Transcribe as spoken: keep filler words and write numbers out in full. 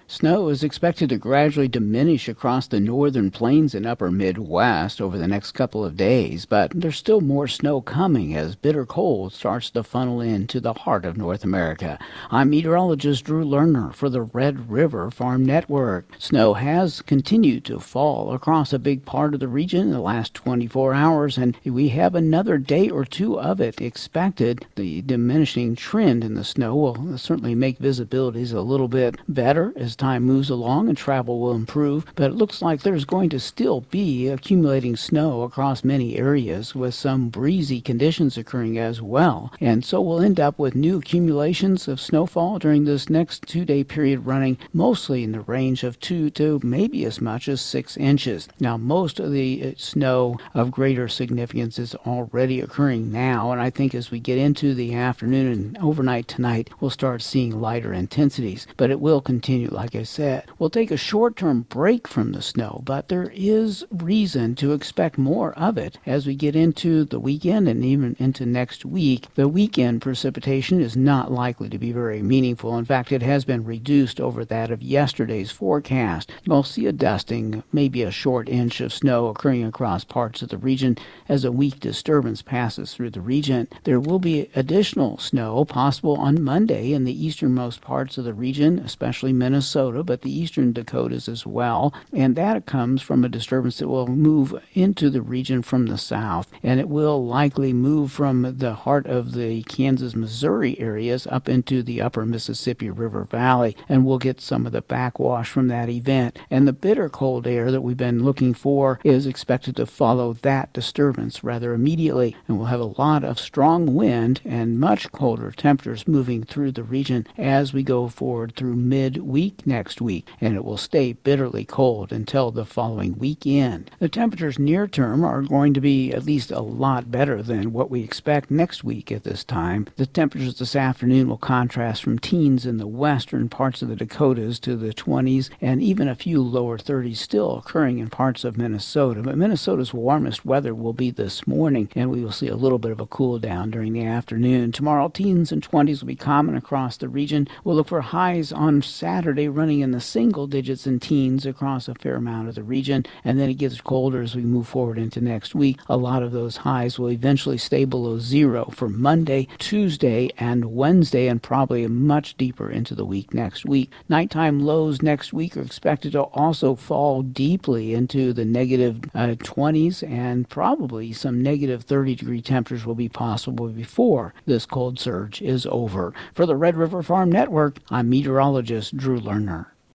Snow is expected to gradually diminish across the northern plains and upper Midwest over the next couple of days, but there's still more snow coming as bitter cold starts to funnel into the heart of North America. I'm meteorologist Drew Lerner for the Red River Farm Network. Snow has continued to fall across a big part of the region in the last twenty-four hours, and we have another day or two of it expected. The diminishing trend in the snow will certainly make visibilities a little bit better as time moves along and travel will improve, but it looks like there's going to still be accumulating snow across many areas with some breezy conditions occurring as well. And so we'll end up with new accumulations of snowfall during this next two-day period running mostly in the range of two to maybe as much as six inches. Now, most of the snow of greater significance is already occurring now, and I think as we get into the afternoon and overnight tonight, we'll start seeing lighter intensities, but it will continue, like I said. We'll take a short-term break from the snow, but there is reason to expect more of it as we get into the weekend and even into next week. The weekend precipitation is not likely to be very meaningful. In fact, it has been reduced over that of yesterday's forecast. We'll see a dusting, maybe a short inch of snow occurring across parts of the region as a weak disturbance passes through the region. There will be additional snow possible on Monday in the easternmost parts of the region, especially Minnesota, but the eastern Dakotas as well, and that comes from a disturbance that will move into the region from the south, and it will likely move from the heart of the Kansas-Missouri areas up into the upper Mississippi River Valley, and we'll get some of the backwash from that event. And the bitter cold air that we've been looking for is expected to follow that disturbance rather immediately, and we'll have a lot of strong wind and much colder temperatures moving through the region as we go forward through midweek next week, and it will stay bitterly cold until the following weekend. The temperatures near term are going to be at least a lot better than what we expect next week at this time. The temperatures this afternoon will contrast from teens in the western parts of the Dakotas to the twenties, and even a few lower thirties still occurring in parts of Minnesota. But Minnesota's warmest weather will be this morning, and we will see a little bit of a cool down during the afternoon. Tomorrow, teens and twenties will be common across the region. We'll look for highs on Saturday running in the single digits and teens across a fair amount of the region, and then it gets colder as we move forward into next week. A lot of those highs will eventually stay below zero for Monday, Tuesday, and Wednesday, and probably much deeper into the week next week. Nighttime lows next week are expected to also fall deeply into the negative uh, twenties, and probably some negative thirty degree temperatures will be possible before this cold surge is over. For the Red River Farm Network, I'm meteorologist Drew Lerner.